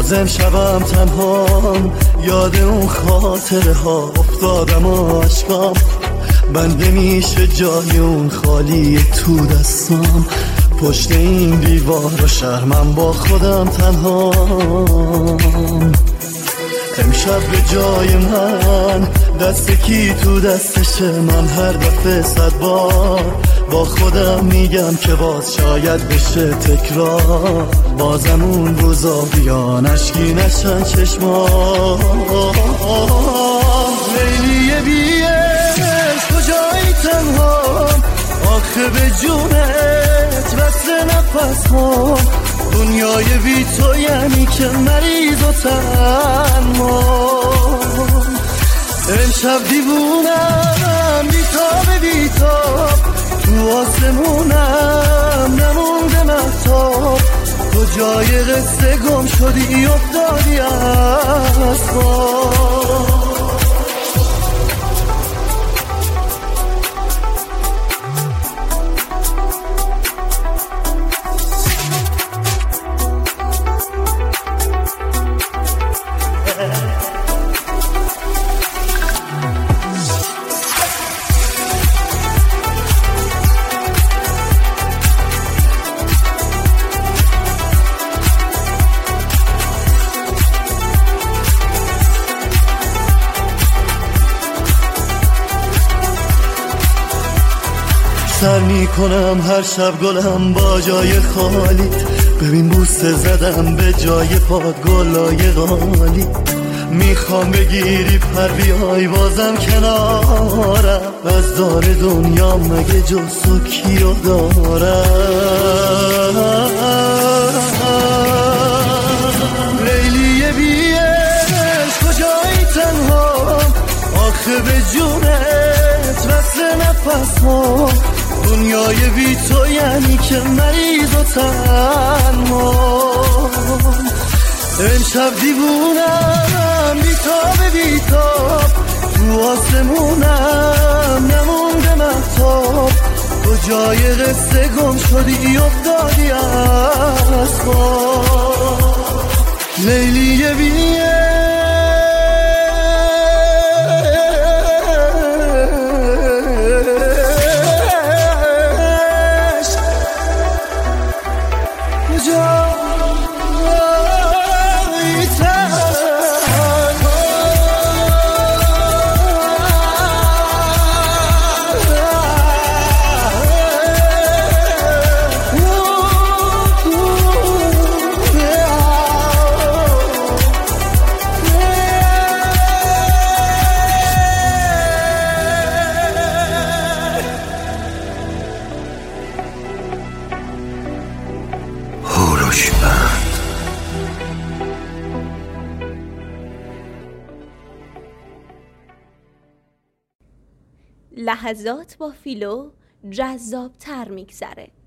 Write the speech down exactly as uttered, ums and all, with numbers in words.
بازم شبم تنها، یاد اون خاطره ها افتادم آشکام، بنده میشه جای اون خالی تو دستام، پشت این دیوار و شهر با خودم تنها. امشب به جای من دست کی تو دستشه، من هر دفعه صد بار با خودم میگم که باز شاید بشه تکرار، بازم اون روزا بیان اشکی نشن چشما. لیلی بیش کجایی تنها، آخه به جونت وصل نفس ها، دنیای بی تو یعنی که مریض و تنها. امشب دیوونم بیتاب بیتاب، تو آسمونم نمونده مهتاب، تو جای قصه گم شدی افتادی از خواب. سر می کنم هر شب گلم با جای خالیت، ببین بوسه زدم به جای پاد گلای غالی، میخوام بگیری پر بیای بازم کنارم، از دار دنیا مگه جز تو کیو دارم. لیلی بیش کجایی تنها، آخه به جونت وصل نفس ها، دنیای بی تو یعنی که مریض و تنها. امشب دیوونم بیتاب بیتاب، تو آسمونم نمونده مهتاب، تو جای قصه گم شدی افتادی از خواب. لیلی بیه لحظات با فیلو جذاب تر میگذره.